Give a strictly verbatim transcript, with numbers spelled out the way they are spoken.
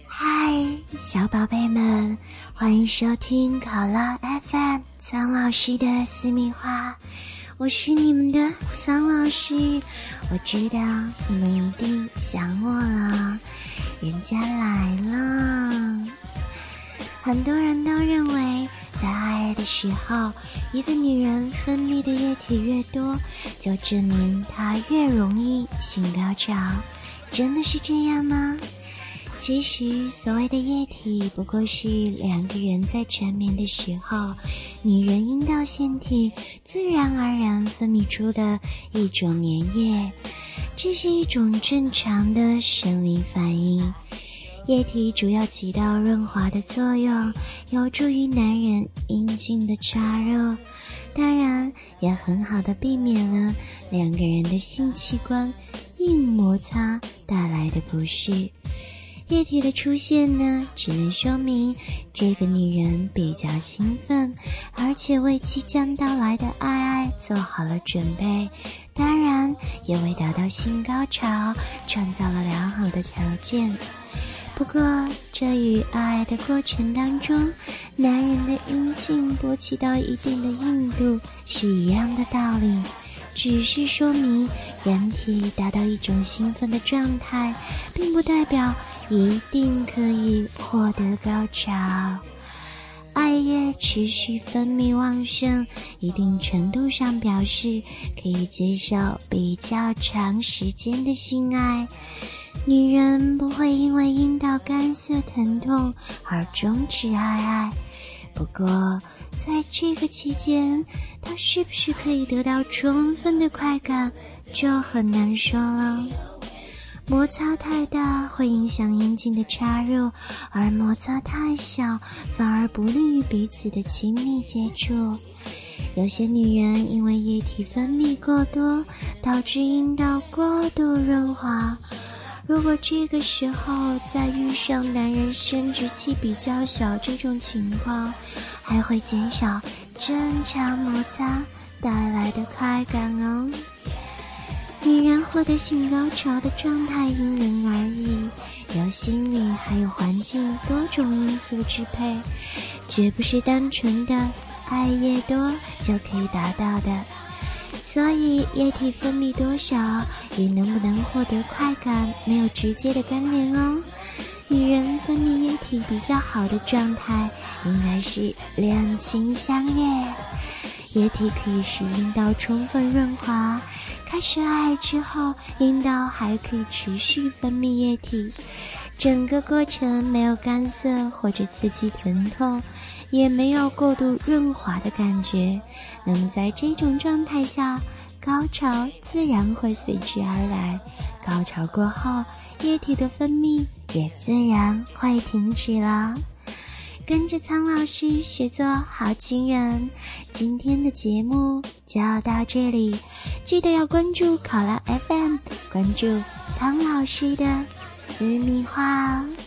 嗨，小宝贝们，欢迎收听考拉 F M 苍老师的私密话，我是你们的苍老师。我知道你们一定想我了，人家来了。很多人都认为在爱的时候，一个女人分泌的液体越多，就证明她越容易性高潮。真的是这样吗？其实所谓的液体不过是两个人在缠绵的时候，女人阴道腺体自然而然分泌出的一种粘液，这是一种正常的生理反应。液体主要起到润滑的作用，有助于男人阴茎的插入，当然也很好的避免了两个人的性器官硬摩擦带来的不适。液体的出现呢，只能说明这个女人比较兴奋，而且为即将到来的爱爱做好了准备，当然也为达到性高潮创造了良好的条件。不过这与爱爱的过程当中，男人的阴茎勃起到一定的硬度是一样的道理，只是说明人体达到一种兴奋的状态，并不代表一定可以获得高潮。爱液持续分泌旺盛，一定程度上表示可以接受比较长时间的性爱。女人不会因为阴道干涩疼痛而终止爱爱，不过在这个期间，她是不是可以得到充分的快感就很难说了。摩擦太大会影响阴茎的插入，而摩擦太小反而不利于彼此的亲密接触。有些女人因为液体分泌过多，导致阴道过度润滑，如果这个时候再遇上男人生殖器比较小这种情况，还会减少正常摩擦带来的快感哦。女人获得性高潮的状态因人而异，由心理还有环境多种因素支配，绝不是单纯的爱越多就可以达到的。所以液体分泌多少与能不能获得快感没有直接的关联哦。女人分泌液体比较好的状态应该是两情相悦，液体可以使阴道充分润滑，开始爱之后阴道还可以持续分泌液体，整个过程没有干涩或者刺激疼痛，也没有过度润滑的感觉。那么在这种状态下，高潮自然会随之而来，高潮过后液体的分泌也自然会停止了。跟着苍老师学做好情人，今天的节目就要到这里，记得要关注考拉 F M， 关注苍老师的私密话哦。